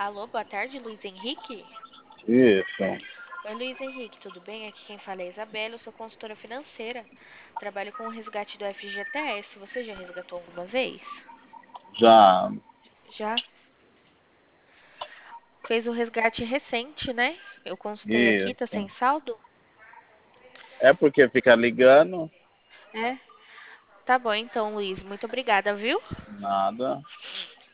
Alô, boa tarde, Luiz Henrique? Isso. Oi, Luiz Henrique, tudo bem? Aqui quem fala é a Isabela, eu sou consultora financeira. Trabalho com o resgate do FGTS. Você já resgatou alguma vez? Já. Já? Fez o resgate recente, né? Eu consultei aqui, tá Isso. sem saldo? É porque fica ligando, É? Tá bom então, Luiz. Muito obrigada, viu? nada.